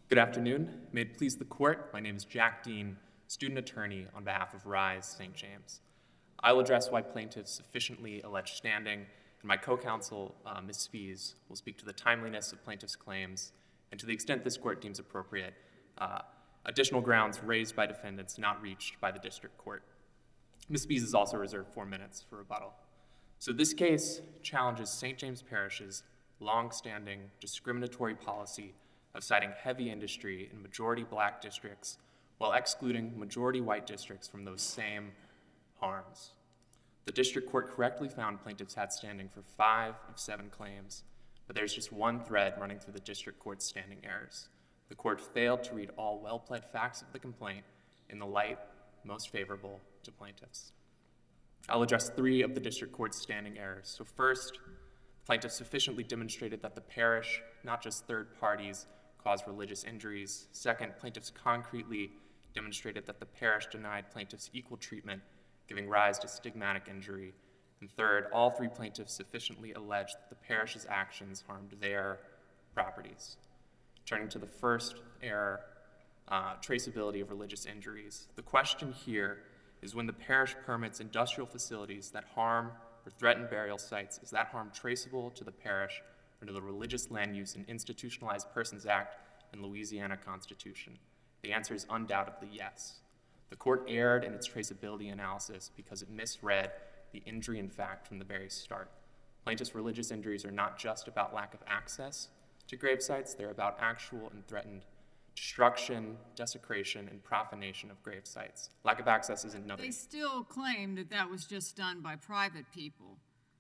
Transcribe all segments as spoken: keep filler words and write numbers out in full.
Good afternoon. May it please the court, my name is Jack Dean, student attorney on behalf of Rise Saint James. I will address why plaintiffs sufficiently allege standing, and my co-counsel, uh, Miz Spies, will speak to the timeliness of plaintiffs' claims, and to the extent this court deems appropriate, uh, additional grounds raised by defendants not reached by the district court. Miz Spies is also reserved four minutes for rebuttal. So this case challenges Saint James Parish's long-standing discriminatory policy of citing heavy industry in majority black districts while excluding majority white districts from those same harms. The district court correctly found plaintiffs had standing for five of seven claims, but there's just one thread running through the district court's standing errors. The court failed to read all well-pled facts of the complaint in the light most favorable to plaintiffs. I'll address three of the district court's standing errors. So first, plaintiffs sufficiently demonstrated that the parish, not just third parties, caused religious injuries. Second, plaintiffs concretely demonstrated that the parish denied plaintiffs equal treatment, giving rise to stigmatic injury. And third, all three plaintiffs sufficiently alleged that the parish's actions harmed their properties. Turning to the first error, uh, traceability of religious injuries. The question here is when the parish permits industrial facilities that harm or threaten burial sites, is that harm traceable to the parish under the Religious Land Use and Institutionalized Persons Act and Louisiana Constitution? The answer is undoubtedly yes. The court erred in its traceability analysis because it misread the injury in fact from the very start. Plaintiffs' religious injuries are not just about lack of access to grave sites, they're about actual and threatened destruction, desecration, and profanation of grave sites. Lack of access is another. They still claim that that was just done by private people.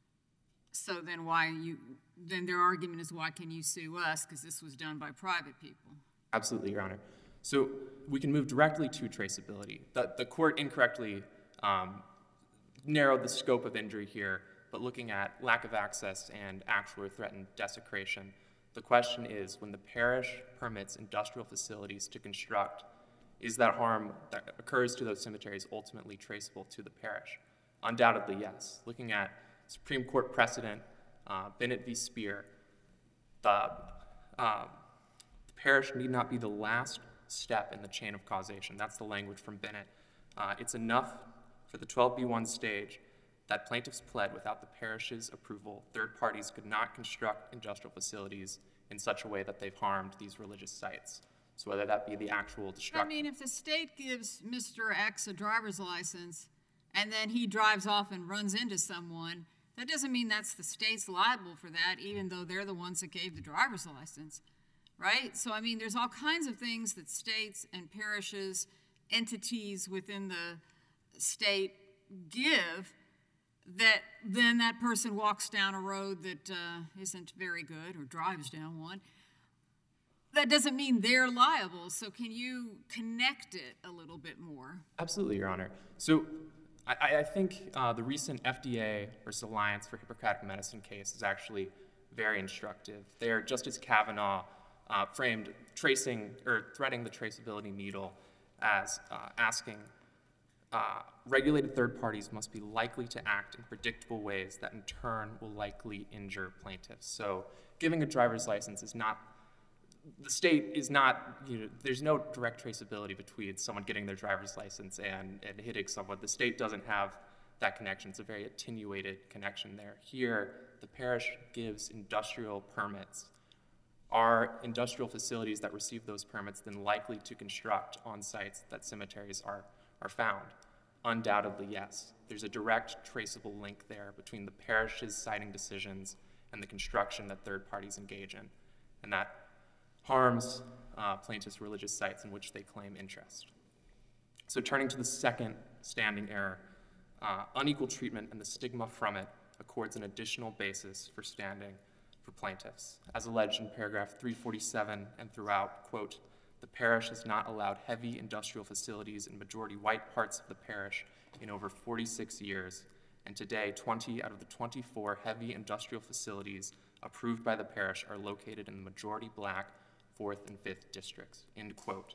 So then why you, then their argument is, why can you sue us? Because this was done by private people. Absolutely, Your Honor. So we can move directly to traceability. The, the court incorrectly um, narrowed the scope of injury here, but looking at lack of access and actual or threatened desecration, the question is, when the parish permits industrial facilities to construct, is that harm that occurs to those cemeteries ultimately traceable to the parish? Undoubtedly, yes. Looking at Supreme Court precedent, uh, Bennett v. Speer, the, uh, the parish need not be the last step in the chain of causation. That's the language from Bennett. Uh, it's enough for the twelve B one stage that plaintiffs pled without the parish's approval. Third parties could not construct industrial facilities in such a way that they've harmed these religious sites. So whether that be the actual destruction. I mean, if the state gives Mister X a driver's license and then he drives off and runs into someone, that doesn't mean that's the state's liable for that, even though they're the ones that gave the driver's license, right? So, I mean, there's all kinds of things that states and parishes, entities within the state give that then that person walks down a road that uh, isn't very good or drives down one. That doesn't mean they're liable. So can you connect it a little bit more? Absolutely, Your Honor. So I, I think uh, the recent F D A versus Alliance for Hippocratic Medicine case is actually very instructive. There, Justice Kavanaugh uh, framed tracing or threading the traceability needle as uh, asking uh, regulated third parties must be likely to act in predictable ways that in turn will likely injure plaintiffs. So giving a driver's license is not, the state is not, you know, there's no direct traceability between someone getting their driver's license and, and hitting someone. The state doesn't have that connection. It's a very attenuated connection there. Here, the parish gives industrial permits. Are industrial facilities that receive those permits then likely to construct on sites that cemeteries are, are found? Undoubtedly, yes. There's a direct traceable link there between the parish's siting decisions and the construction that third parties engage in, and that harms uh, plaintiffs' religious sites in which they claim interest. So turning to the second standing error, uh, unequal treatment and the stigma from it accords an additional basis for standing for plaintiffs. As alleged in paragraph three forty-seven and throughout, quote, the parish has not allowed heavy industrial facilities in majority white parts of the parish in over forty-six years, and today twenty out of the twenty-four heavy industrial facilities approved by the parish are located in the majority black fourth and fifth districts, end quote.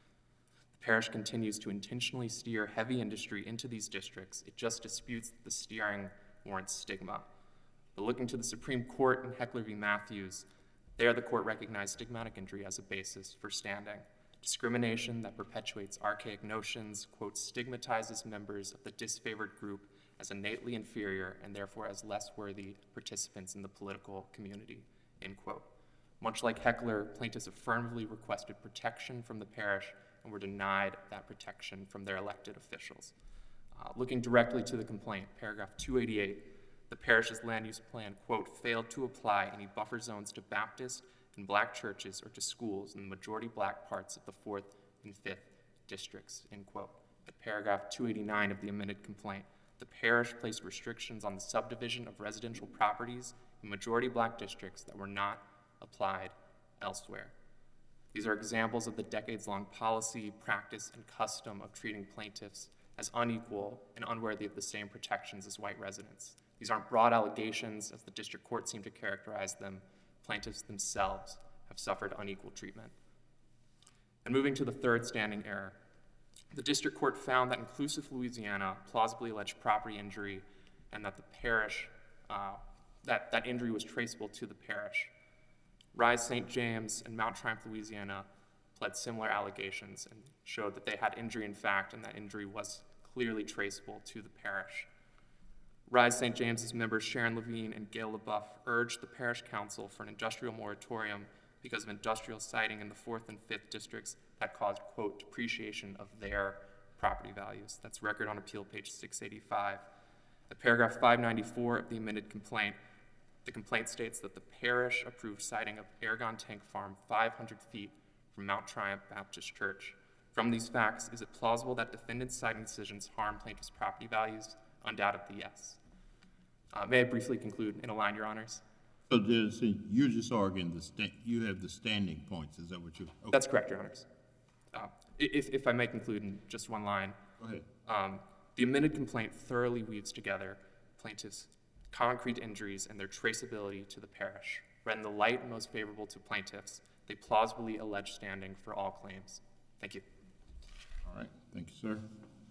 The parish continues to intentionally steer heavy industry into these districts. It just disputes that the steering warrants stigma. But looking to the Supreme Court in Heckler v. Matthews, There, the court recognized stigmatic injury as a basis for standing. Discrimination that perpetuates archaic notions, quote, stigmatizes members of the disfavored group as innately inferior and therefore as less worthy participants in the political community, end quote. Much like Heckler, plaintiffs affirmatively requested protection from the parish and were denied that protection from their elected officials. Uh, looking directly to the complaint, paragraph two eighty-eight, the parish's land use plan, quote, failed to apply any buffer zones to Baptist and black churches or to schools in the majority black parts of the fourth and fifth districts, end quote. At paragraph two eighty-nine of the amended complaint, the parish placed restrictions on the subdivision of residential properties in majority black districts that were not applied elsewhere. These are examples of the decades-long policy, practice, and custom of treating plaintiffs as unequal and unworthy of the same protections as white residents. These aren't broad allegations, as the district court seemed to characterize them. Plaintiffs themselves have suffered unequal treatment. And moving to the third standing error, the district court found that Inclusive Louisiana plausibly alleged property injury and that the parish, uh, that, that injury was traceable to the parish. Rise Saint James and Mount Triumph, Louisiana pled similar allegations and showed that they had injury in fact and that injury was clearly traceable to the parish. Rise Saint James's members Sharon Levine and Gail LaBeouf urged the parish council for an industrial moratorium because of industrial siting in the fourth and fifth districts that caused, quote, depreciation of their property values. That's Record on Appeal, page six eighty-five. At paragraph five ninety-four of the amended complaint, the complaint states that the parish approved siting of Aragon Tank Farm five hundred feet from Mount Triumph Baptist Church. From these facts, is it plausible that defendants' siting decisions harm plaintiffs' property values? Undoubtedly, yes. Uh, may I briefly conclude in a line, Your Honors? So there's, you're just arguing the sta you have the standing points. Is that what you? Okay. That's correct, Your Honors. Uh, if, if I may conclude in just one line. Go ahead. Um, the amended complaint thoroughly weaves together plaintiffs' concrete injuries and their traceability to the parish. Read in the light most favorable to plaintiffs, they plausibly allege standing for all claims. Thank you. All right. Thank you, sir.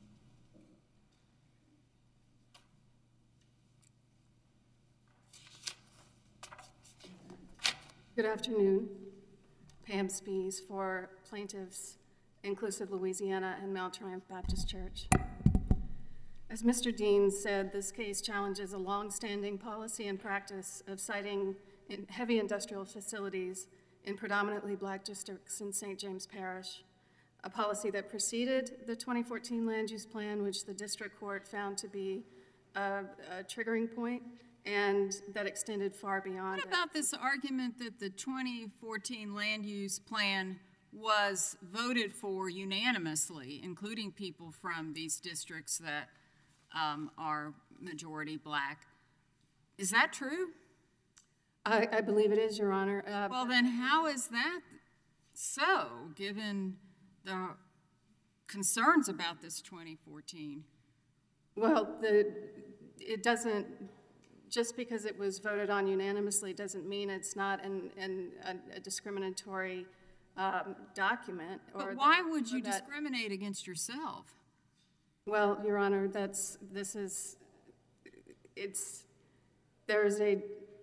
Good afternoon. Pam Spees for plaintiffs Inclusive Louisiana and Mount Triumph Baptist Church. As Mister Dean said, this case challenges a long-standing policy and practice of siting in heavy industrial facilities in predominantly black districts in Saint James Parish, a policy that preceded the twenty fourteen land use plan, which the district court found to be a, a triggering point, and that extended far beyond What about it. This argument that the twenty fourteen land use plan was voted for unanimously, including people from these districts that um, are majority black? Is that true? I, I believe it is, Your Honor. Uh, well, then how is that so, given the concerns about this twenty fourteen? Well, the, it doesn't, just because it was voted on unanimously doesn't mean it's not an, an, a, a discriminatory um, document. Or but why that, would you that, discriminate against yourself? Well, Your Honor, that's, this is, it's, there's a,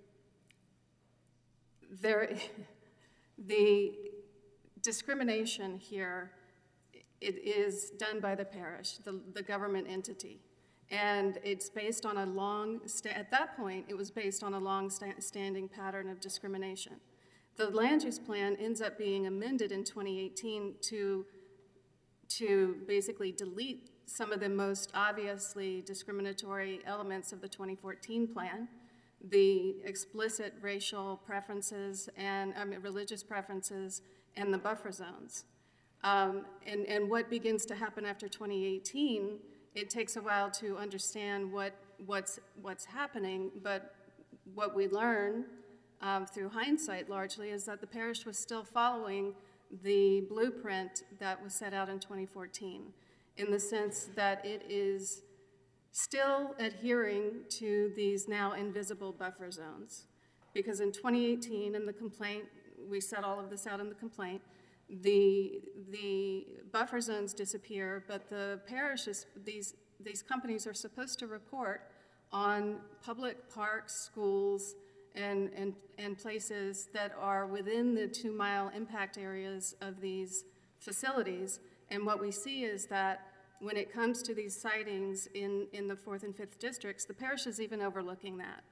there, the discrimination here, it is done by the parish, the, the government entity. And it's based on a long, sta at that point, it was based on a long sta standing pattern of discrimination. The land use plan ends up being amended in twenty eighteen to, to basically delete some of the most obviously discriminatory elements of the twenty fourteen plan, the explicit racial preferences and I mean, religious preferences and the buffer zones. Um, and, and what begins to happen after twenty eighteen, it takes a while to understand what, what's, what's happening, but what we learn um, through hindsight largely is that the parish was still following the blueprint that was set out in twenty fourteen, in the sense that it is still adhering to these now invisible buffer zones. Because in twenty eighteen, in the complaint, we set all of this out in the complaint, the, the buffer zones disappear, but the parish is, these, these companies are supposed to report on public parks, schools, and, and, and places that are within the two-mile impact areas of these facilities. And what we see is that when it comes to these sightings in, in the fourth and fifth districts, the parish is even overlooking that.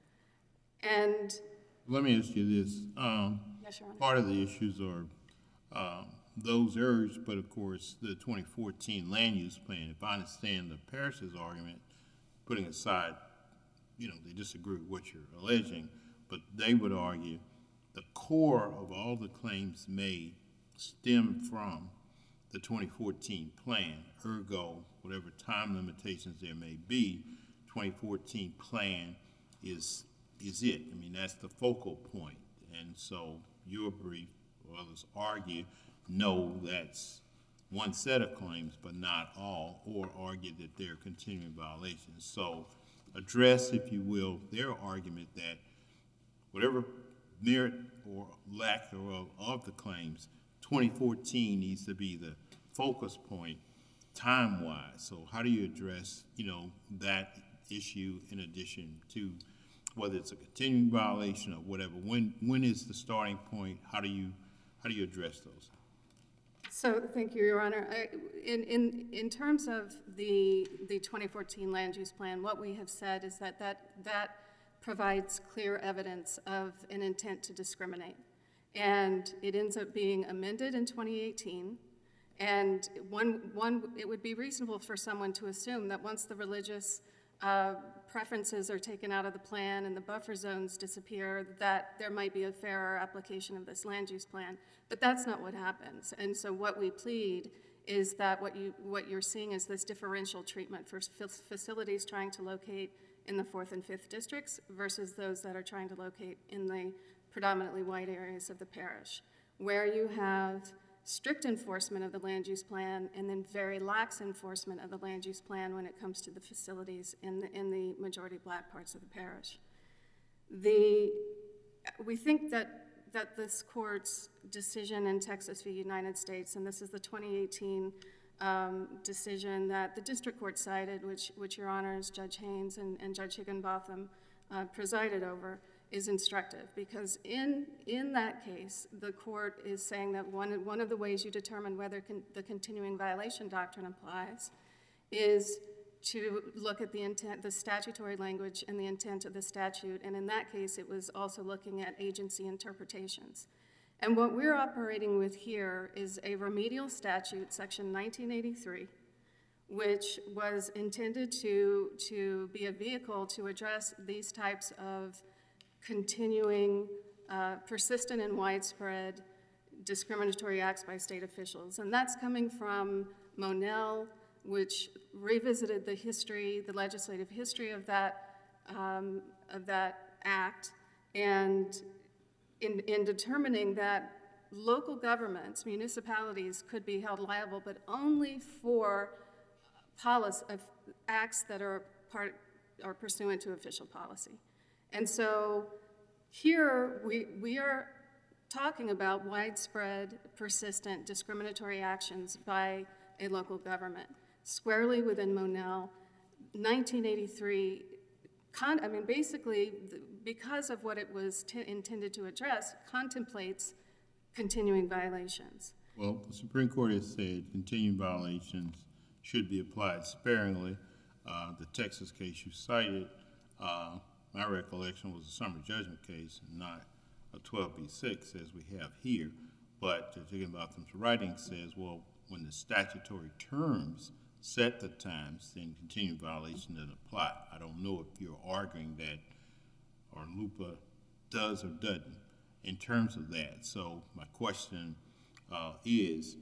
And Let me ask you this. Um, Yes, Your Honor. Part of the issues are um, those areas, but of course, the twenty fourteen land use plan, if I understand the parish's argument, putting aside, you know, they disagree with what you're alleging, but they would argue the core of all the claims made stem from the twenty fourteen plan, ergo, whatever time limitations there may be, twenty fourteen plan is is it. I mean, that's the focal point. And so your brief, or others argue, no, that's one set of claims, but not all, or argue that they're continuing violations. So address, if you will, their argument that whatever merit or lack thereof of the claims, twenty fourteen needs to be the focus point time-wise. So how do you address, you know, that issue in addition to whether it's a continuing violation or whatever? When when is the starting point? How do you how do you address those? So, thank you, Your Honor. I, in, in, in terms of the, the twenty fourteen land use plan, what we have said is that that, that provides clear evidence of an intent to discriminate. And it ends up being amended in twenty eighteen. And one, one, it would be reasonable for someone to assume that once the religious uh, preferences are taken out of the plan and the buffer zones disappear, that there might be a fairer application of this land use plan. But that's not what happens. And so what we plead is that what, you, what you're seeing is this differential treatment for facilities trying to locate in the fourth and fifth districts versus those that are trying to locate in the predominantly white areas of the parish, where you have strict enforcement of the land use plan and then very lax enforcement of the land use plan when it comes to the facilities in the, in the majority black parts of the parish. The, we think that, that this court's decision in Texas v. United States, and this is the twenty eighteen um, decision that the district court cited, which, which Your Honors, Judge Haynes and, and Judge Higginbotham uh, presided over, is instructive, because in, in that case, the court is saying that one, one of the ways you determine whether con the continuing violation doctrine applies is to look at the intent, the statutory language and the intent of the statute, and in that case, it was also looking at agency interpretations. And what we're operating with here is a remedial statute, section nineteen eighty-three, which was intended to, to be a vehicle to address these types of continuing, uh, persistent and widespread discriminatory acts by state officials. And that's coming from Monell, which revisited the history, the legislative history of that, um, of that act, and in, in determining that local governments, municipalities, could be held liable, but only for policy, of acts that are part, are pursuant to official policy. And so here we, we are talking about widespread, persistent, discriminatory actions by a local government, squarely within Monell. nineteen eighty-three, con I mean, basically, the, because of what it was t intended to address, contemplates continuing violations. Well, the Supreme Court has said continuing violations should be applied sparingly. Uh, the Texas case you cited, uh, my recollection was a summary judgment case, not a twelve B six as we have here. But Judge Higginbotham's writing says, well, when the statutory terms set the times, then continuing violation doesn't apply. I don't know if you're arguing that or LUPA does or doesn't in terms of that. So my question uh, is,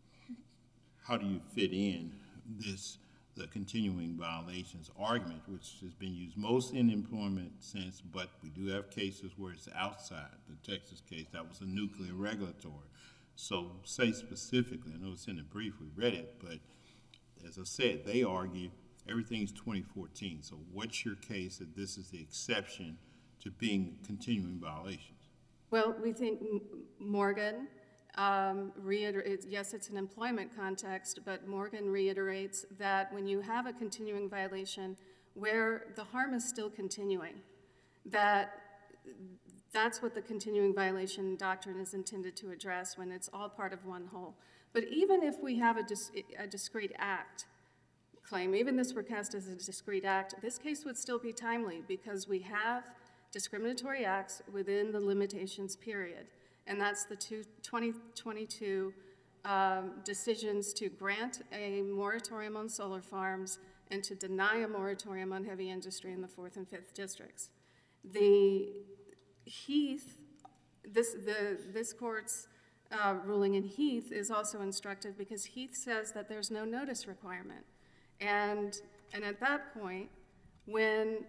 how do you fit in this, the continuing violations argument, which has been used most in employment sense, but we do have cases where it's outside. The Texas case, that was a nuclear regulatory. So say specifically, I know it's in the brief, we read it, but as I said, they argue everything's twenty fourteen. So what's your case that this is the exception to being continuing violations? Well, we think Morgan um, reiterates, yes, it's an employment context, but Morgan reiterates that when you have a continuing violation where the harm is still continuing, that that's what the continuing violation doctrine is intended to address when it's all part of one whole. But even if we have a, dis a discrete act claim, even this were cast as a discrete act, this case would still be timely because we have discriminatory acts within the limitations period. And that's the two, twenty twenty-two um, decisions to grant a moratorium on solar farms and to deny a moratorium on heavy industry in the fourth and fifth districts. The Heath, this, the, this court's uh, ruling in Heath is also instructive because Heath says that there's no notice requirement. And, and at that point, when,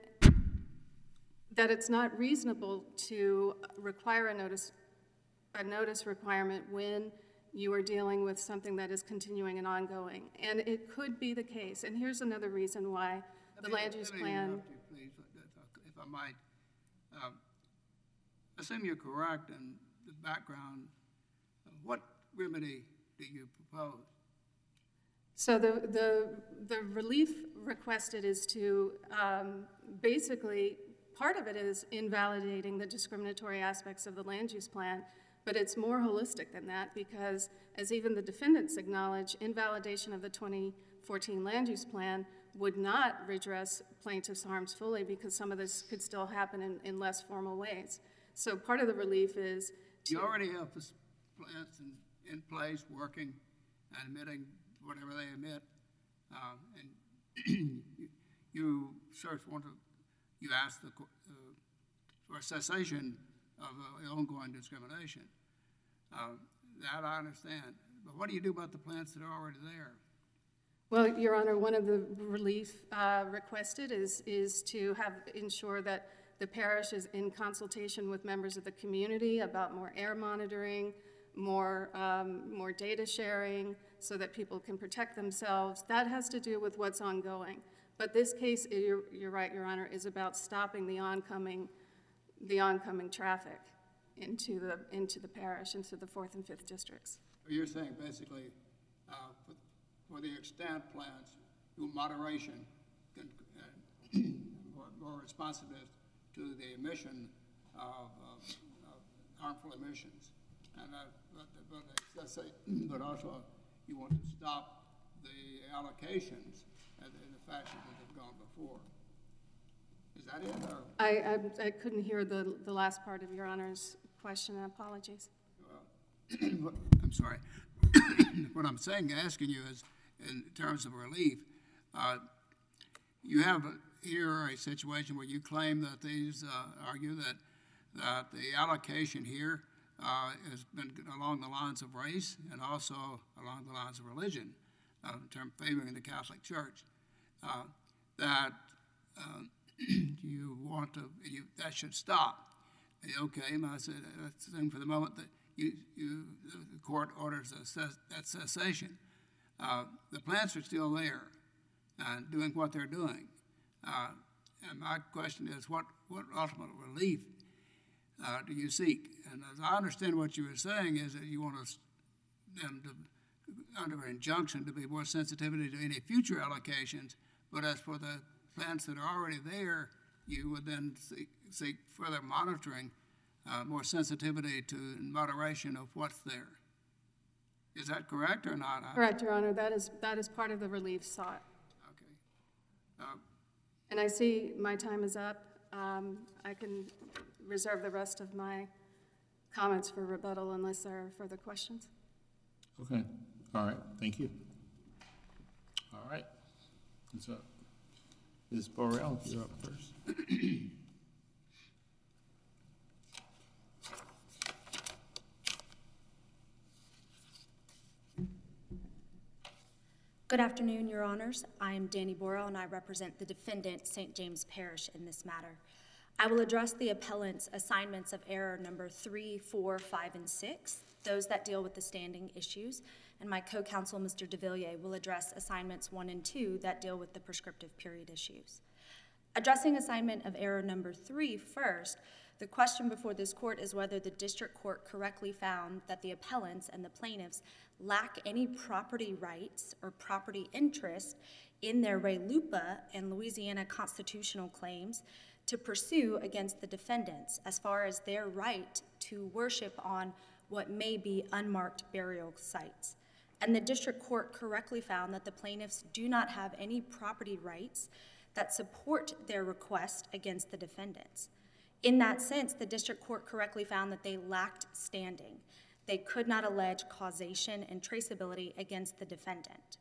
that it's not reasonable to require a notice, a notice requirement when you are dealing with something that is continuing and ongoing. And it could be the case. And here's another reason why the Let me- land use let me plan. interrupt you, please, if I- if I might. Um, Assume you're correct in the background. What remedy do you propose? So the, the, the relief requested is to, um, basically, part of it is invalidating the discriminatory aspects of the land use plan, but it's more holistic than that because, as even the defendants acknowledge, invalidation of the twenty fourteen land use plan would not redress plaintiffs' harms fully because some of this could still happen in, in less formal ways. So part of the relief is to... You already have this plants in, in place, working and emitting whatever they emit, um, and you, you sort of want to, you ask the, uh, for a cessation of uh, ongoing discrimination. Uh, that I understand. But what do you do about the plants that are already there? Well, Your Honor, one of the relief uh, requested is, is to have, ensure that the parish is in consultation with members of the community about more air monitoring, more, um, more data sharing, so that people can protect themselves. That has to do with what's ongoing. But this case, you're, you're right, Your Honor, is about stopping the oncoming, the oncoming traffic into the, into the parish, into the fourth and fifth districts. You're saying basically, uh, for, for the extent plants, do moderation, can, uh, more, more responsiveness to the emission of, of, of harmful emissions. And uh, but, but, let's say, but also you want to stop the allocations in the fashion that have gone before. Is that it? Or? I, I, I couldn't hear the, the last part of Your Honor's question. Apologies. Well, I'm sorry. What I'm saying, asking you is, in terms of relief, uh, you have here a situation where you claim that these uh, argue that that the allocation here uh, has been along the lines of race and also along the lines of religion, uh, in terms of favoring the Catholic Church. Uh, that uh, you want to, you, that should stop. Okay, I said, let's assume for the moment that you, you the court orders a cess, that cessation. Uh, the plants are still there and doing what they're doing. Uh, and my question is, what, what ultimate relief uh, do you seek? And as I understand what you were saying is that you want us, them to, under an injunction, to be more sensitivity to any future allocations, but as for the plants that are already there, you would then seek, seek further monitoring, uh, more sensitivity to moderation of what's there. Is that correct or not? Correct, Your Honor. That is, that is part of the relief sought. Okay. Uh, And I see my time is up. Um, I can reserve the rest of my comments for rebuttal unless there are further questions. Okay, all right, thank you. All right, what's up? Miz Burrell, you're up first. Good afternoon, Your Honors. I am Danny Borrell, and I represent the defendant, Saint James Parish, in this matter. I will address the appellant's assignments of error number three, four, five, and six, those that deal with the standing issues, and my co-counsel, Mister DeVilliers, will address assignments one and two that deal with the prescriptive period issues. Addressing assignment of error number three first, the question before this court is whether the district court correctly found that the appellants and the plaintiffs lack any property rights or property interest in their Ray Lupa and Louisiana constitutional claims to pursue against the defendants as far as their right to worship on what may be unmarked burial sites. And the district court correctly found that the plaintiffs do not have any property rights that support their request against the defendants. In that sense, the district court correctly found that they lacked standing. They could not allege causation and traceability against the defendant.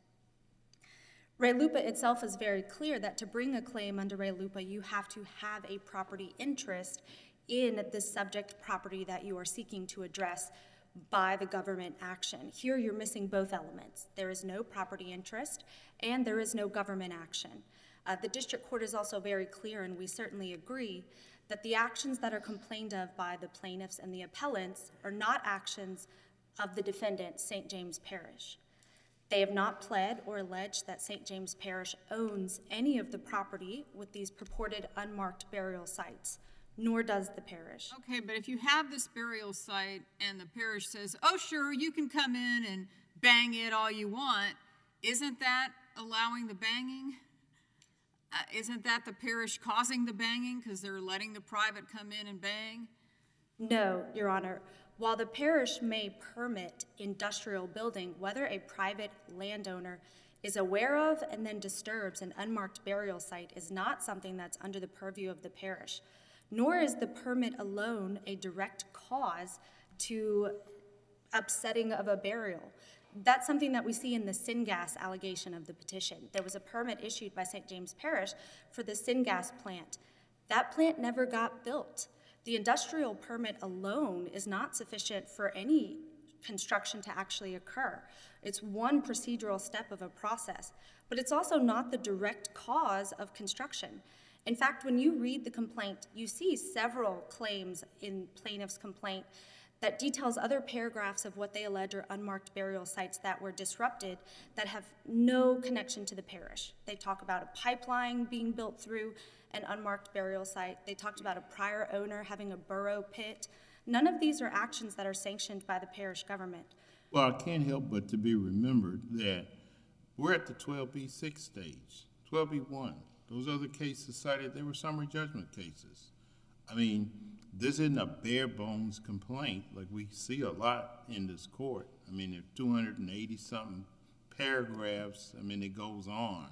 RELUPA itself is very clear that to bring a claim under RELUPA, you have to have a property interest in the subject property that you are seeking to address by the government action. Here you're missing both elements. There is no property interest and there is no government action. Uh, the district court is also very clear, and we certainly agree, that the actions that are complained of by the plaintiffs and the appellants are not actions of the defendant, Saint James Parish. They have not pled or alleged that Saint James Parish owns any of the property with these purported unmarked burial sites, nor does the parish. Okay, but if you have this burial site and the parish says, oh, sure, you can come in and bang it all you want, isn't that allowing the banging? Uh, isn't that the parish causing the banging because they're letting the private come in and bang? No, Your Honor. While the parish may permit industrial building, whether a private landowner is aware of and then disturbs an unmarked burial site is not something that's under the purview of the parish, nor is the permit alone a direct cause to upsetting of a burial. That's something that we see in the syngas allegation of the petition. There was a permit issued by Saint James Parish for the syngas plant. That plant never got built. The industrial permit alone is not sufficient for any construction to actually occur. It's one procedural step of a process, but it's also not the direct cause of construction. In fact, when you read the complaint, you see several claims in plaintiff's complaint that details other paragraphs of what they allege are unmarked burial sites that were disrupted that have no connection to the parish. They talk about a pipeline being built through an unmarked burial site. They talked about a prior owner having a burrow pit. None of these are actions that are sanctioned by the parish government. Well, I can't help but to be remembered that we're at the twelve B six stage, twelve B one. Those other cases cited, they were summary judgment cases. I mean, this isn't a bare bones complaint like we see a lot in this court. I mean, there's two hundred eighty something paragraphs. I mean, it goes on.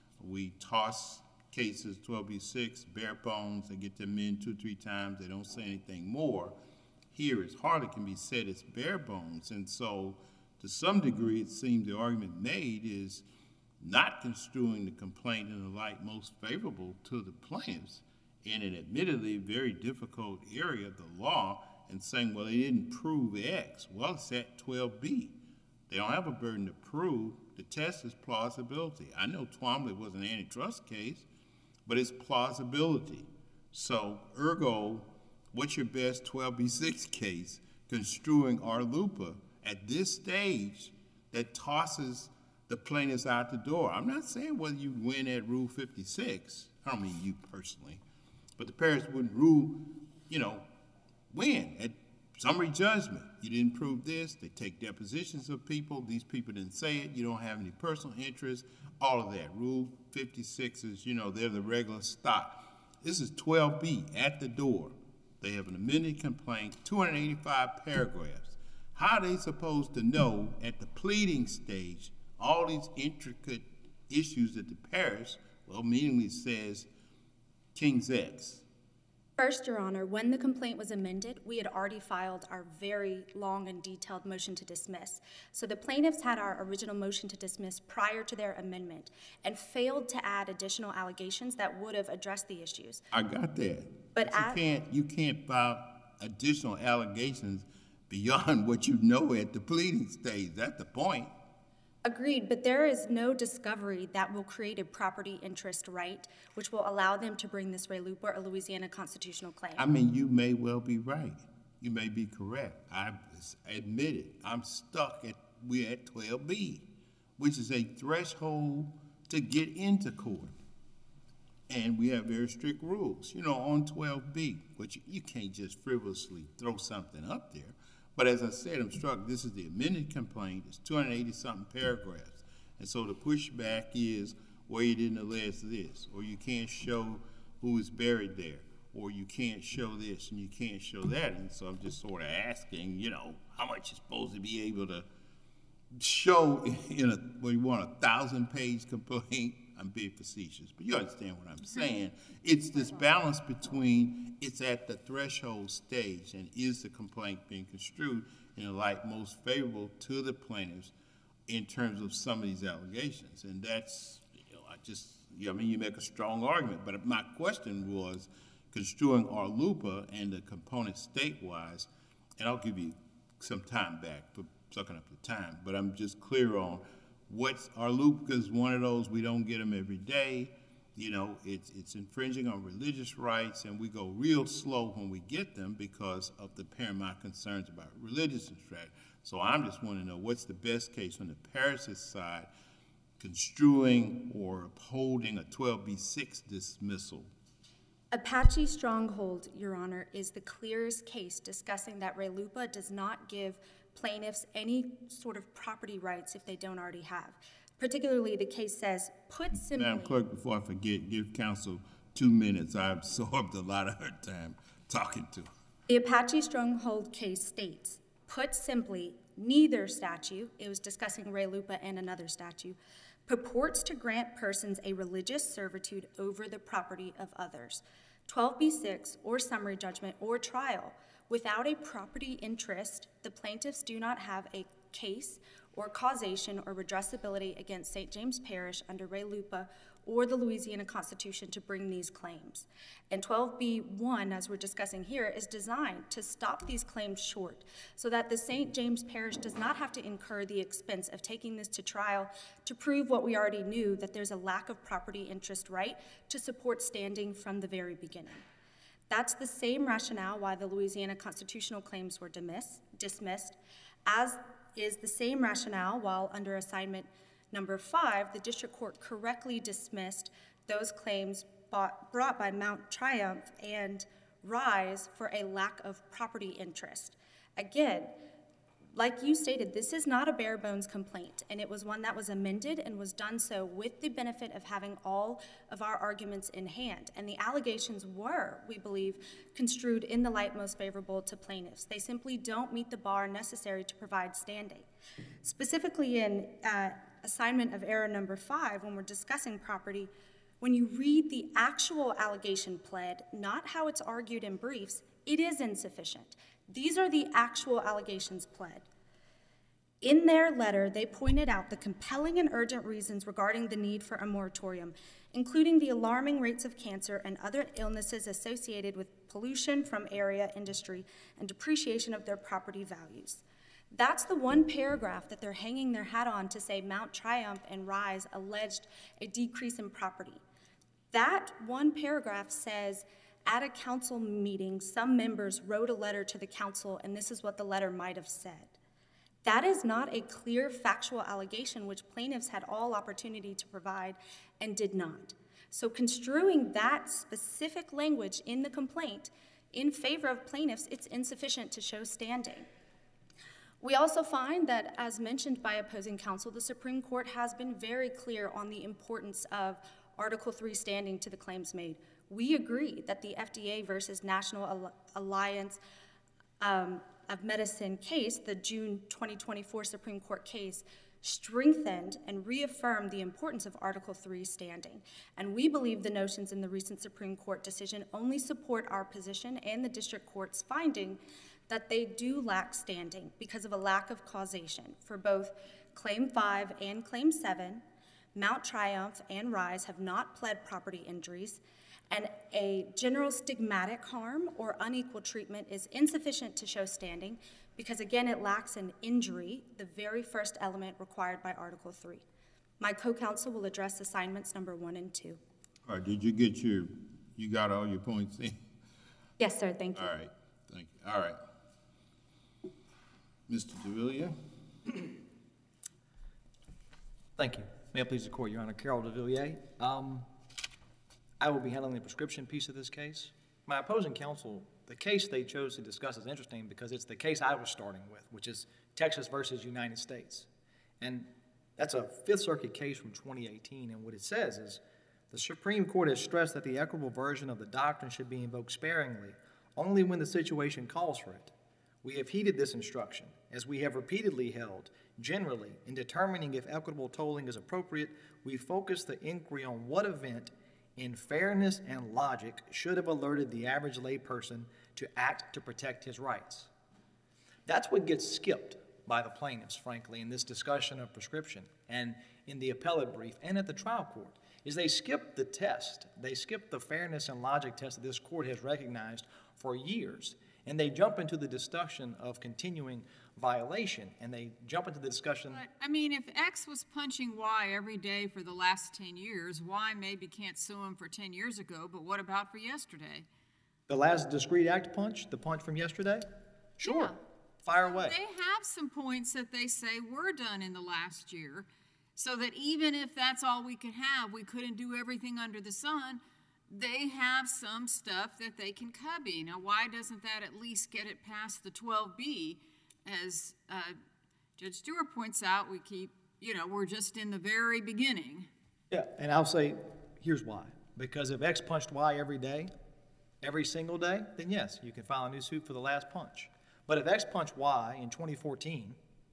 We toss cases twelve B six, bare bones, they get them in two, three times, they don't say anything more. Here, it's hardly can be said it's bare bones. And so, to some degree, it seems the argument made is not construing the complaint in the light most favorable to the plaintiffs in an admittedly very difficult area of the law and saying, well, they didn't prove X. Well, it's at twelve B. They don't have a burden to prove. The test is plausibility. I know Twombly was an antitrust case, but it's plausibility. So, ergo, what's your best twelve B six case construing RLUIPA at this stage that tosses the plaintiffs out the door? I'm not saying whether you win at Rule fifty-six. I don't mean you personally. But the parish would rule, you know, win at summary judgment. You didn't prove this. They take depositions of people. These people didn't say it. You don't have any personal interest. All of that. Rule fifty-six is, you know, they're the regular stock. This is twelve B at the door. They have an amended complaint, two hundred eighty-five paragraphs. How are they supposed to know at the pleading stage all these intricate issues that the parish, well, meaningly says King's X? First, Your Honor, when the complaint was amended, we had already filed our very long and detailed motion to dismiss. So the plaintiffs had our original motion to dismiss prior to their amendment and failed to add additional allegations that would have addressed the issues. I got that. But, But you at, can't you can't file additional allegations beyond what you know at the pleading stage. That's the point. Agreed, but there is no discovery that will create a property interest right, which will allow them to bring this RLUIPA or Louisiana constitutional claim. I mean, you may well be right. You may be correct. I admit it. I'm stuck at, we're at twelve B, which is a threshold to get into court. And we have very strict rules, you know, on twelve B, which you, you can't just frivolously throw something up there. But as I said, I'm struck, this is the amended complaint. It's two hundred eighty something paragraphs. And so the pushback is, well, you didn't allege this, or you can't show who is buried there, or you can't show this and you can't show that. And so I'm just sort of asking, you know, how much you're supposed to be able to show in a, what you want, a thousand page complaint. I'm being facetious, but you understand what I'm saying. It's this balance between it's at the threshold stage and is the complaint being construed in a light most favorable to the plaintiffs in terms of some of these allegations. And that's, you know, I just, you know, I mean, you make a strong argument, but my question was construing Arlupa and the components statewise, and I'll give you some time back for sucking up the time, but I'm just clear on what's Arlupa's one of those, we don't get them every day. You know, it's, it's infringing on religious rights, and we go real slow when we get them because of the paramount concerns about religious instruction. So I'm just wanting to know what's the best case on the parish's side construing or upholding a twelve B six dismissal. Apache Stronghold, Your Honor, is the clearest case discussing that RLUIPA does not give plaintiffs any sort of property rights if they don't already have. Particularly, the case says, put simply— Madam Clerk, before I forget, give counsel two minutes. I absorbed a lot of her time talking to her. The Apache Stronghold case states, put simply, neither statute, it was discussing RLUIPA and another statute, purports to grant persons a religious servitude over the property of others. twelve B six or summary judgment or trial. Without a property interest, the plaintiffs do not have a case or causation or redressability against Saint James Parish under RLUIPA or the Louisiana Constitution to bring these claims. And twelve B one, as we're discussing here, is designed to stop these claims short so that the Saint James Parish does not have to incur the expense of taking this to trial to prove what we already knew, that there's a lack of property interest right to support standing from the very beginning. That's the same rationale why the Louisiana constitutional claims were dismiss, dismissed, as is the same rationale while under assignment number five, the district court correctly dismissed those claims bought, brought by Mount Triumph and Rise for a lack of property interest. Again, like you stated, this is not a bare bones complaint, and it was one that was amended and was done so with the benefit of having all of our arguments in hand. And the allegations were, we believe, construed in the light most favorable to plaintiffs. They simply don't meet the bar necessary to provide standing. Specifically in uh, assignment of error number five, when we're discussing property, when you read the actual allegation pled, not how it's argued in briefs, it is insufficient. These are the actual allegations pled. In their letter, they pointed out the compelling and urgent reasons regarding the need for a moratorium, including the alarming rates of cancer and other illnesses associated with pollution from area industry and depreciation of their property values. That's the one paragraph that they're hanging their hat on to say Mount Triumph and Rise alleged a decrease in property. That one paragraph says, at a council meeting, some members wrote a letter to the council, and this is what the letter might have said. That is not a clear factual allegation which plaintiffs had all opportunity to provide and did not. So construing that specific language in the complaint in favor of plaintiffs, it's insufficient to show standing. We also find that, as mentioned by opposing counsel, the Supreme Court has been very clear on the importance of Article three standing to the claims made. We agree that the F D A versus National Alliance um, of Medicine case, the June twenty twenty-four Supreme Court case, strengthened and reaffirmed the importance of Article three standing. And we believe the notions in the recent Supreme Court decision only support our position and the district court's finding that they do lack standing because of a lack of causation. For both Claim five and Claim seven, Mount Triumph and Rise have not pled property injuries, and a general stigmatic harm or unequal treatment is insufficient to show standing because, again, it lacks an injury, the very first element required by Article three. My co-counsel will address assignments number one and two. All right, did you get your, you got all your points in? Yes, sir, thank you. All right, thank you. All right. Mister DeVilliers? Thank you. May it please the court, Your Honor. Carol DeVilliers. Um, I will be handling the prescription piece of this case. My opposing counsel, the case they chose to discuss is interesting because it's the case I was starting with, which is Texas versus United States. And that's a Fifth Circuit case from twenty eighteen, and what it says is The Supreme Court has stressed that the equitable version of the doctrine should be invoked sparingly, only when the situation calls for it. We have heeded this instruction, as we have repeatedly held. Generally, in determining if equitable tolling is appropriate, we focus the inquiry on what event, in fairness and logic, should have alerted the average layperson to act to protect his rights. That's what gets skipped by the plaintiffs, frankly, in this discussion of prescription and in the appellate brief and at the trial court, is they skip the test. They skip the fairness and logic test that this court has recognized for years, and they jump into the discussion of continuing violation, and they jump into the discussion. But, I mean, if X was punching Y every day for the last ten years, Y maybe can't sue him for ten years ago, but what about for yesterday? The last discrete act punch, the punch from yesterday? Sure. Yeah. Fire away. They have some points that they say were done in the last year, so that even if that's all we could have, we couldn't do everything under the sun, they have some stuff that they can cubby. Now, why doesn't that at least get it past the twelve B? As uh, Judge Stewart points out, we keep, you know, we're just in the very beginning. Yeah, and I'll say, here's why. Because if X punched Y every day, every single day, then yes, you can file a new suit for the last punch. But if X punched Y in twenty fourteen,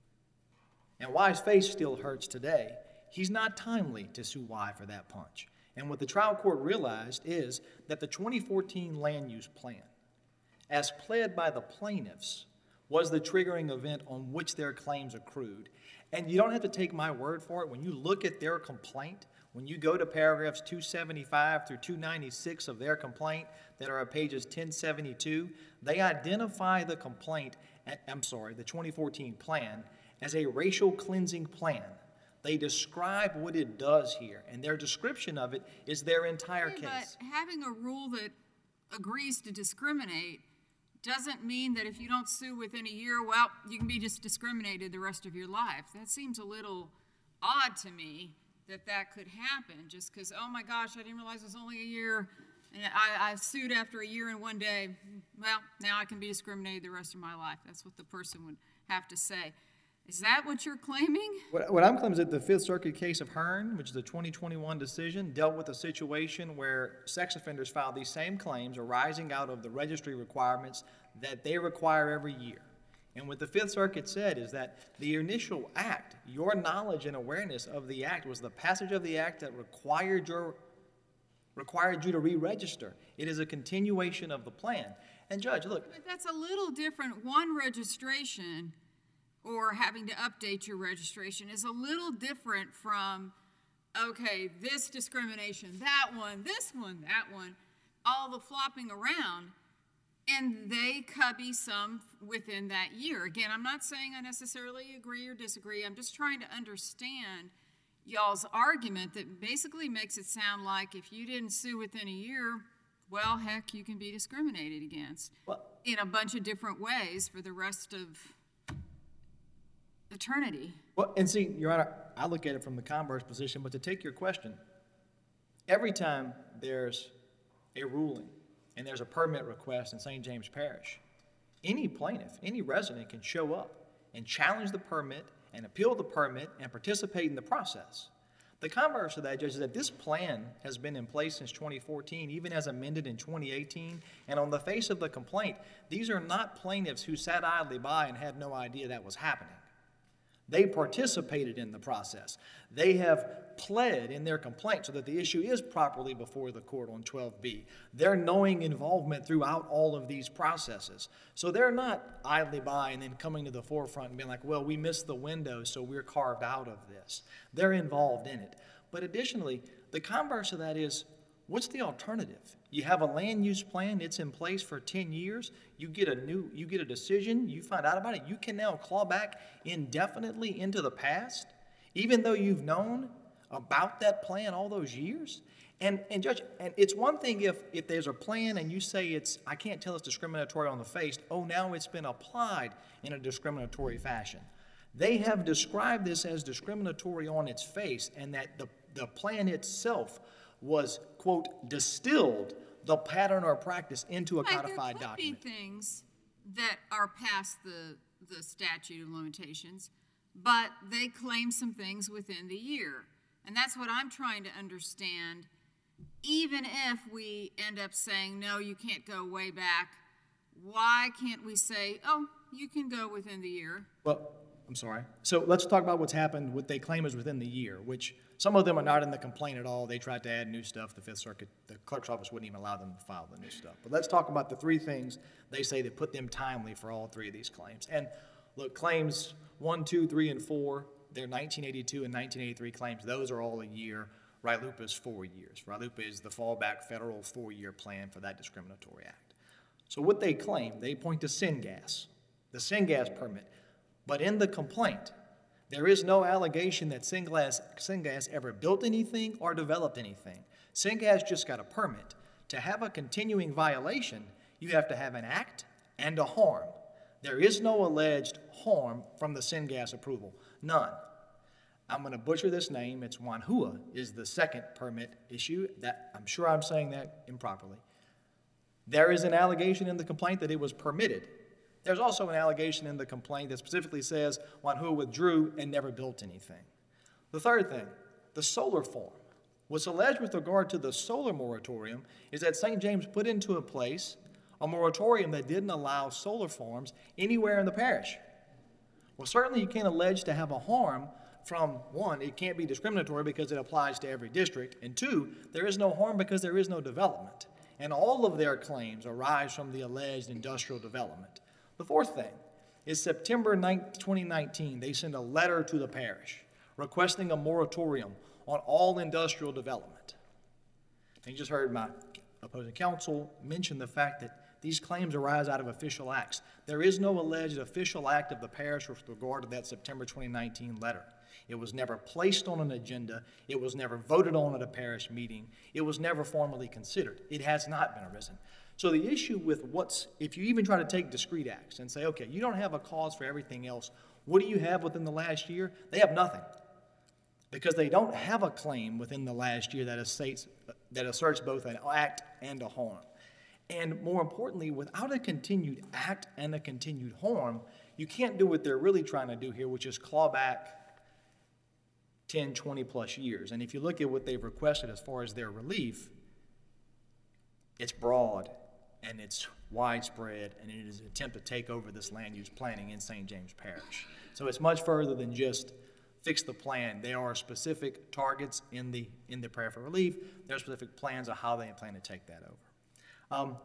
and Y's face still hurts today, he's not timely to sue Y for that punch. And what the trial court realized is that the twenty fourteen land use plan, as pled by the plaintiffs, was the triggering event on which their claims accrued. And you don't have to take my word for it. When you look at their complaint, when you go to paragraphs two seventy-five through two ninety-six of their complaint that are at pages ten seventy-two, they identify the complaint, I'm sorry, the twenty fourteen plan, as a racial cleansing plan. They describe what it does here, and their description of it is their entire Yeah, case. But having a rule that agrees to discriminate doesn't mean that if you don't sue within a year, well, you can be just discriminated the rest of your life. That seems a little odd to me that that could happen just because, oh my gosh, I didn't realize it was only a year, and I, I sued after a year and one day. Well, now I can be discriminated the rest of my life. That's what the person would have to say. Is that what you're claiming? What, what I'm claiming is that the Fifth Circuit case of Hearn, which is a twenty twenty-one decision, dealt with a situation where sex offenders filed these same claims arising out of the registry requirements that they require every year. And what the Fifth Circuit said is that the initial act, your knowledge and awareness of the act, was the passage of the act that required your required you to re-register. It is a continuation of the plan. And Judge, look. But that's a little different. One registration or having to update your registration is a little different from, okay, this discrimination, that one, this one, that one, all the flopping around, and they cubby some within that year. Again, I'm not saying I necessarily agree or disagree. I'm just trying to understand y'all's argument that basically makes it sound like if you didn't sue within a year, well, heck, you can be discriminated against Well, in a bunch of different ways for the rest of eternity. Well, and see, Your Honor, I look at it from the converse position, but to take your question, every time there's a ruling and there's a permit request in Saint James Parish, any plaintiff, any resident can show up and challenge the permit and appeal the permit and participate in the process. The converse of that, Judge, is that this plan has been in place since twenty fourteen, even as amended in twenty eighteen, and on the face of the complaint, these are not plaintiffs who sat idly by and had no idea that was happening. They participated in the process. They have pled in their complaint so that the issue is properly before the court on twelve B. They're knowing involvement throughout all of these processes. So they're not idly by and then coming to the forefront and being like, well, we missed the window, so we're carved out of this. They're involved in it. But additionally, the converse of that is, what's the alternative? You have a land use plan, it's in place for ten years, you get a new, you get a decision, you find out about it, you can now claw back indefinitely into the past, even though you've known about that plan all those years. And, and Judge, and it's one thing if, if there's a plan and you say it's, I can't tell it's discriminatory on the face, oh, now it's been applied in a discriminatory fashion. They have described this as discriminatory on its face, and that the, the plan itself was, quote, distilled the pattern or practice into a Right, codified there could document. be things that are past the, the statute of limitations, but they claim some things within the year. And that's what I'm trying to understand. even if we end up saying, no, you can't go way back, why can't we say, oh, you can go within the year? Well, I'm sorry. So let's talk about what's happened, what they claim is within the year, which some of them are not in the complaint at all. They tried to add new stuff. The Fifth Circuit, the clerk's office wouldn't even allow them to file the new stuff. But let's talk about the three things they say that put them timely for all three of these claims. And look, claims one, two, three, and four, they're nineteen eighty-two and nineteen eighty-three claims. Those are all a year. RILUPA is four years. RILUPA is the fallback federal four-year plan for that discriminatory act. So what they claim, they point to Syngas, the Syngas permit. But in the complaint, there is no allegation that Syngas, Syngas ever built anything or developed anything. Syngas just got a permit. To have a continuing violation, you have to have an act and a harm. There is no alleged harm from the Syngas approval. None. I'm going to butcher this name. It's Wanhua is the second permit issue. That I'm sure I'm saying that improperly. There is an allegation in the complaint that it was permitted. There's also an allegation in the complaint that specifically says Wanhua withdrew and never built anything. The third thing, the solar farm. What's alleged with regard to the solar moratorium is that Saint James put into place a moratorium that didn't allow solar farms anywhere in the parish. Well, certainly you can't allege to have a harm from, one, it can't be discriminatory because it applies to every district, and two, there is no harm because there is no development. And all of their claims arise from the alleged industrial development. The fourth thing is September ninth, twenty nineteen, they sent a letter to the parish requesting a moratorium on all industrial development. And you just heard my opposing counsel mention the fact that these claims arise out of official acts. There is no alleged official act of the parish with regard to that September twenty nineteen letter. It was never placed on an agenda. It was never voted on at a parish meeting. It was never formally considered. It has not been arisen. So the issue with what's, if you even try to take discrete acts and say, okay, you don't have a cause for everything else, what do you have within the last year? They have nothing. Because they don't have a claim within the last year that asserts, that asserts both an act and a harm. And more importantly, without a continued act and a continued harm, you can't do what they're really trying to do here, which is claw back ten, twenty plus years. And if you look at what they've requested as far as their relief, it's broad and it's widespread, and it is an attempt to take over this land use planning in Saint James Parish. So it's much further than just fix the plan. There are specific targets in the in the prayer for relief. There are specific plans of how they plan to take that over. Um,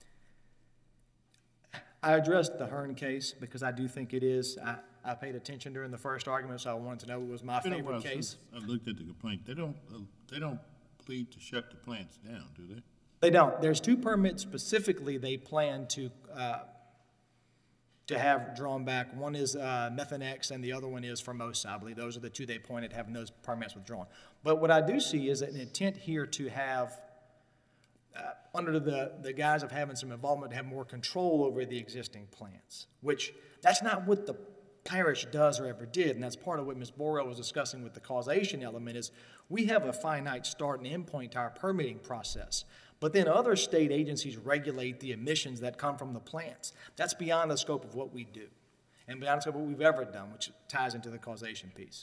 I addressed the Hearn case because I do think it is. I, I paid attention during the first argument, so I wanted to know it was my You know, favorite well, case. since I looked at the complaint. They don't, uh, they don't plead to shut the plants down, do they? They don't. There's two permits specifically they plan to uh, to have drawn back. One is uh, Methanex, and the other one is Formosa. I believe those are the two they pointed having those permits withdrawn. But what I do see is an intent here to have, uh, under the, the guise of having some involvement, to have more control over the existing plants, which that's not what the parish does or ever did, and that's part of what Miz Borrell was discussing with the causation element is we have a finite start and end point to our permitting process. But then other state agencies regulate the emissions that come from the plants. That's beyond the scope of what we do and beyond the scope of what we've ever done, which ties into the causation piece.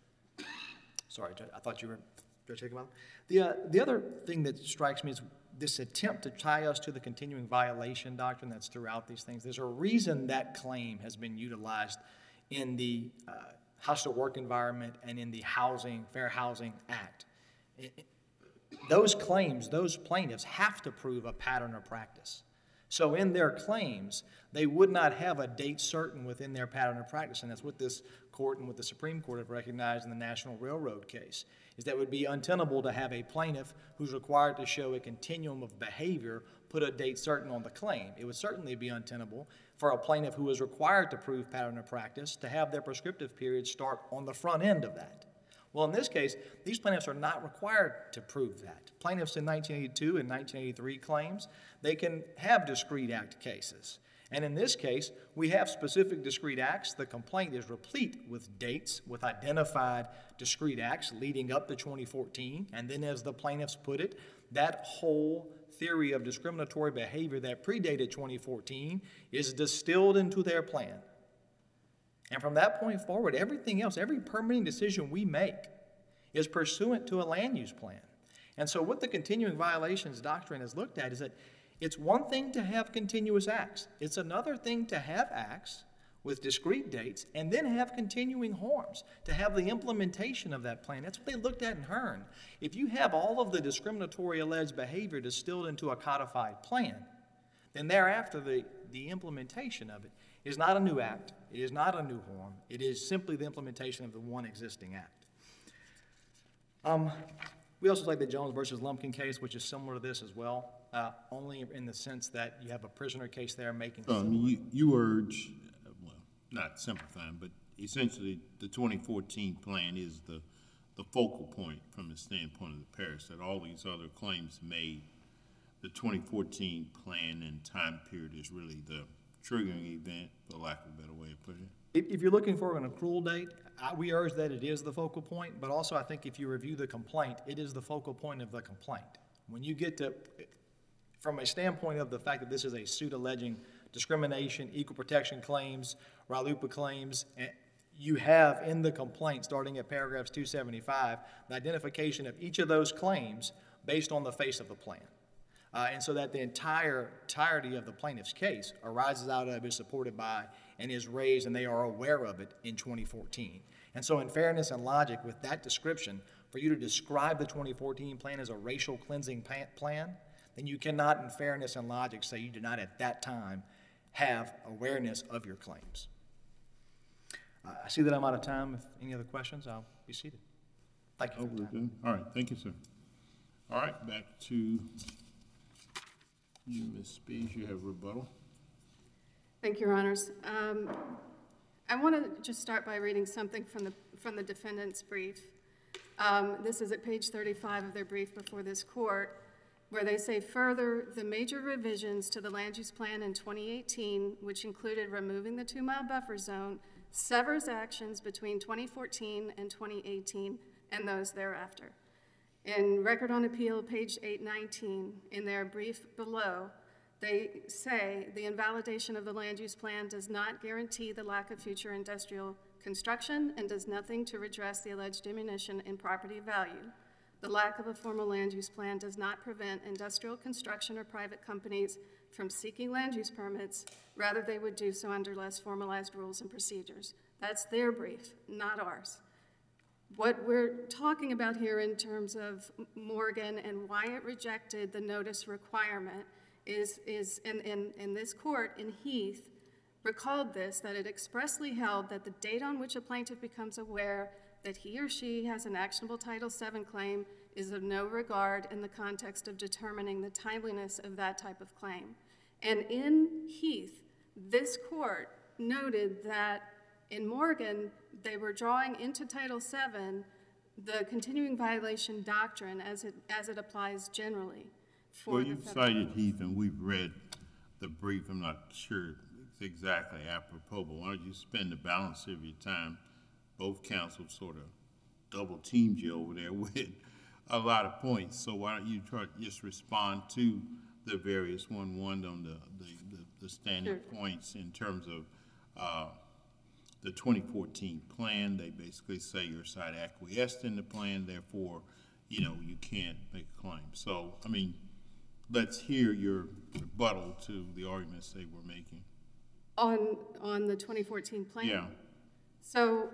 Sorry, Judge, I thought you were Judge Higginbotham. The, uh, the other thing that strikes me is this attempt to tie us to the continuing violation doctrine that's throughout these things. There's a reason that claim has been utilized in the uh, hostile work environment and in the Housing, Fair Housing Act. It, it, Those claims, those plaintiffs have to prove a pattern or practice. So in their claims, they would not have a date certain within their pattern or practice, and that's what this court and what the Supreme Court have recognized in the National Railroad case, is that it would be untenable to have a plaintiff who's required to show a continuum of behavior put a date certain on the claim. It would certainly be untenable for a plaintiff who is required to prove pattern or practice to have their prescriptive period start on the front end of that. Well, in this case, these plaintiffs are not required to prove that. Plaintiffs in nineteen eighty-two and nineteen eighty-three claims, they can have discrete act cases. And in this case, we have specific discrete acts. The complaint is replete with dates, with identified discrete acts leading up to twenty fourteen. And then as the plaintiffs put it, that whole theory of discriminatory behavior that predated twenty fourteen is distilled into their plan. And from that point forward, everything else, every permitting decision we make is pursuant to a land use plan. And so what the continuing violations doctrine has looked at is that it's one thing to have continuous acts. It's another thing to have acts with discrete dates and then have continuing harms, to have the implementation of that plan. That's what they looked at in Hearn. If you have all of the discriminatory alleged behavior distilled into a codified plan, then thereafter the, the implementation of it is not a new act, it is not a new harm, it is simply the implementation of the one existing act. Um, we also like the Jones versus Lumpkin case, which is similar to this as well, uh, only in the sense that you have a prisoner case there making Um, you, you urge, uh, well, not simplifying, but essentially the twenty fourteen plan is the, the focal point from the standpoint of the parish, that all these other claims made, the twenty fourteen plan and time period is really the triggering event, for lack of a better way of putting it. If, if you're looking for an accrual date, I, we urge that it is the focal point, but also I think if you review the complaint, it is the focal point of the complaint. When you get to, from a standpoint of the fact that this is a suit alleging discrimination, equal protection claims, RLUIPA claims, and you have in the complaint, starting at paragraphs two seventy-five, the identification of each of those claims based on the face of the plan. Uh, and so that the entire entirety of the plaintiff's case arises out of, is supported by, and is raised, and they are aware of it in twenty fourteen. And so in fairness and logic, with that description, for you to describe the twenty fourteen plan as a racial cleansing plan, then you cannot, in fairness and logic, say you did not at that time have awareness of your claims. Uh, I see that I'm out of time. If any other questions, I'll be seated. Thank you. For your time. All right, thank you, sir. All right, back to you, Miz Spees. You have rebuttal. Thank you, Your Honors. Um, I want to just start by reading something from the, from the defendant's brief. Um, this is at page thirty-five of their brief before this court, where they say, further, the major revisions to the land use plan in twenty eighteen, which included removing the two-mile buffer zone, severs actions between twenty fourteen and twenty eighteen and those thereafter. In Record on Appeal, page eight nineteen, in their brief below, they say the invalidation of the land use plan does not guarantee the lack of future industrial construction and does nothing to redress the alleged diminution in property value. The lack of a formal land use plan does not prevent industrial construction or private companies from seeking land use permits. Rather, they would do so under less formalized rules and procedures. That's their brief, not ours. What we're talking about here in terms of Morgan and why it rejected the notice requirement is, is in, in, in this court, in Heath, recalled this, that it expressly held that the date on which a plaintiff becomes aware that he or she has an actionable Title seven claim is of no regard in the context of determining the timeliness of that type of claim. And in Heath, this court noted that in Morgan, they were drawing into Title seven the continuing violation doctrine as it, as it applies generally. For Well, you've cited Heath, and we've read the brief. I'm not sure it's exactly apropos, but why don't you spend the balance of your time, both counsels sort of double teamed you over there with a lot of points. So why don't you try to just respond to the various one, one on the, the, the, the standing Sure. points in terms of uh, the twenty fourteen plan. They basically say your side acquiesced in the plan, therefore, you know, you can't make a claim. So, I mean, let's hear your rebuttal to the arguments they were making. On, on the twenty fourteen plan? Yeah. So,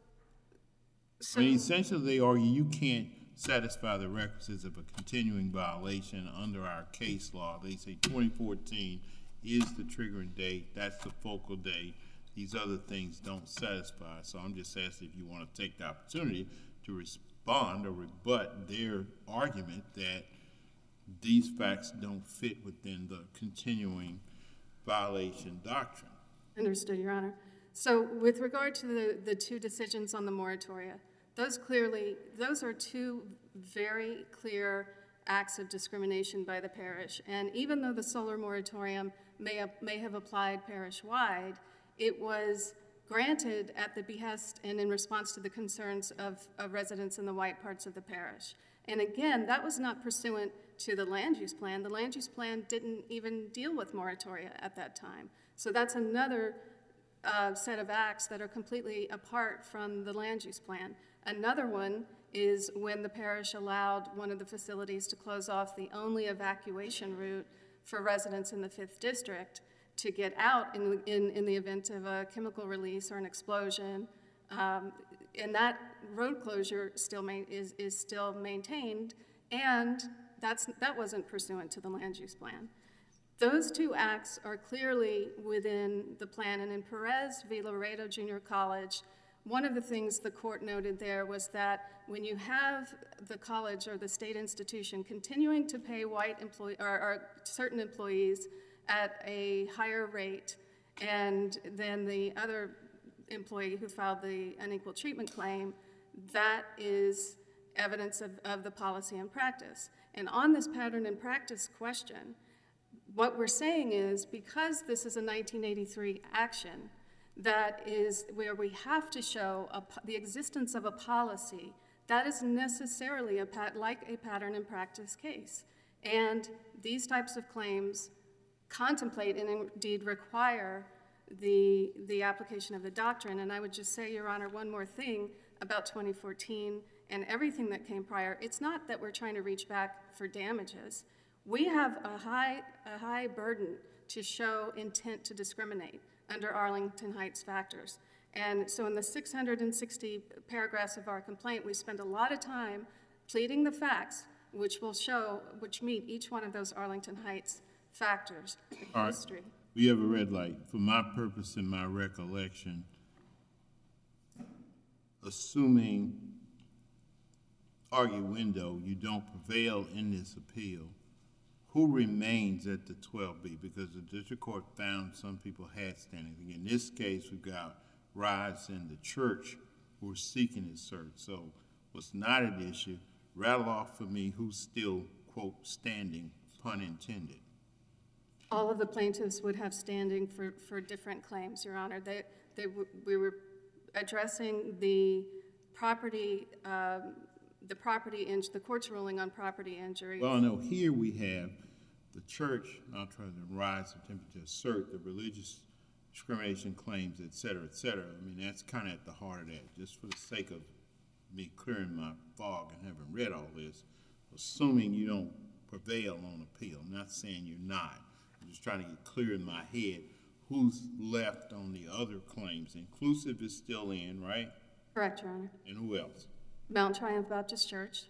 so I mean, essentially, they argue you can't satisfy the requisites of a continuing violation under our case law. They say twenty fourteen is the triggering date, that's the focal date. These other things don't satisfy. So I'm just asking if you want to take the opportunity to respond or rebut their argument that these facts don't fit within the continuing violation doctrine. Understood, Your Honor. So with regard to the, the two decisions on the moratoria, those clearly, those are two very clear acts of discrimination by the parish. And even though the solar moratorium may have, may have applied parish-wide, it was granted at the behest and in response to the concerns of, of residents in the white parts of the parish. And again, that was not pursuant to the land use plan. The land use plan didn't even deal with moratoria at that time. So that's another uh, set of acts that are completely apart from the land use plan. Another one is when the parish allowed one of the facilities to close off the only evacuation route for residents in the fifth district to get out in, in, in the event of a chemical release or an explosion. Um, and that road closure still main, is, is still maintained, and that's, that wasn't pursuant to the land use plan. Those two acts are clearly within the plan, and in Perez v. Laredo Junior College, one of the things the court noted there was that when you have the college or the state institution continuing to pay white employee or, or certain employees at a higher rate, and then the other employee who filed the unequal treatment claim, that is evidence of, of the policy and practice. And on this pattern and practice question, what we're saying is, because this is a nineteen eighty-three action, that is where we have to show a, the existence of a policy, that is necessarily a pat, like a pattern and practice case. And these types of claims contemplate and indeed require the, the application of the doctrine. And I would just say, Your Honor, one more thing about twenty fourteen and everything that came prior. It's not that we're trying to reach back for damages. We have a high, a high burden to show intent to discriminate under Arlington Heights factors. And so in the six hundred sixty paragraphs of our complaint, we spend a lot of time pleading the facts, which will show, which meet each one of those Arlington Heights factors, the All history. Right. We have a red light. For my purpose and my recollection, assuming arguendo, you don't prevail in this appeal, who remains at the twelve B? Because the district court found some people had standing. In this case, we've got Rise and the church who are seeking his cert. So what's not at issue, rattle off for me who's still, quote, standing, pun intended. All of the plaintiffs would have standing for, for different claims, Your Honor. They, they, we were addressing the property, um, the property, in, the court's ruling on property injury. Well, no, here we have the church, not trying to rise the temperature, assert the religious discrimination claims, et cetera, et cetera. I mean, that's kind of at the heart of that. Just for the sake of me clearing my fog and having read all this, assuming you don't prevail on appeal. I'm not saying you're not. I'm just trying to get clear in my head who's left on the other claims. Inclusive is still in, right? Correct, Your Honor. And who else? Mount Triumph Baptist Church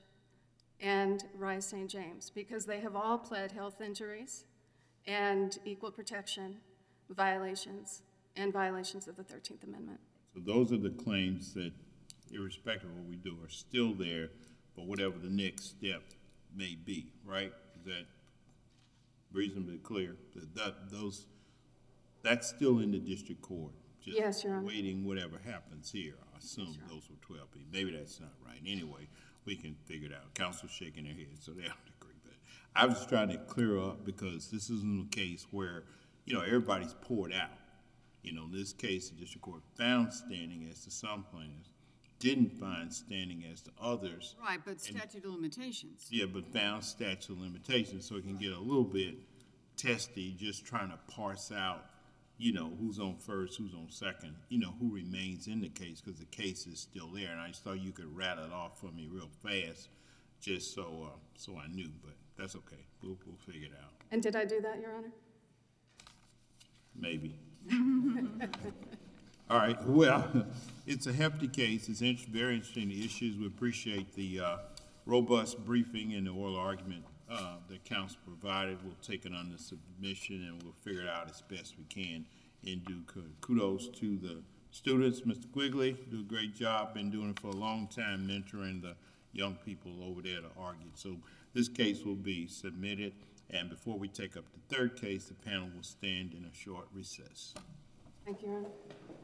and Rise Saint James, because they have all pled health injuries and equal protection violations and violations of the thirteenth Amendment. So those are the claims that, irrespective of what we do, are still there for whatever the next step may be, right? Is that reasonably clear? That, that those, that's still in the district court. Just Yes, Your Honor. waiting whatever happens here. I assume those were twelve B. Maybe that's not right. Anyway, we can figure it out. Council's shaking their head, so they don't agree. But I was trying to clear up because this isn't a case where, you know, everybody's poured out. You know, in this case, the district court found standing as to some plaintiffs, didn't find standing as to others. Right, but statute of limitations. Yeah, but found statute of limitations, so it can get a little bit testy just trying to parse out, you know, who's on first, who's on second, you know, who remains in the case, because the case is still there. And I just thought you could rattle it off for me real fast, just so uh, so I knew, but that's okay. We'll, we'll figure it out. And did I do that, Your Honor? Maybe. All right, well, it's a hefty case. It's inter very interesting, the issues. We appreciate the uh, robust briefing and the oral argument uh, that council provided. We'll take it under submission and we'll figure it out as best we can in due course. Kudos to the students. Mister Quigley, do a great job. Been doing it for a long time, mentoring the young people over there to argue. So this case will be submitted. And before we take up the third case, the panel will stand in a short recess. Thank you, Your Honor.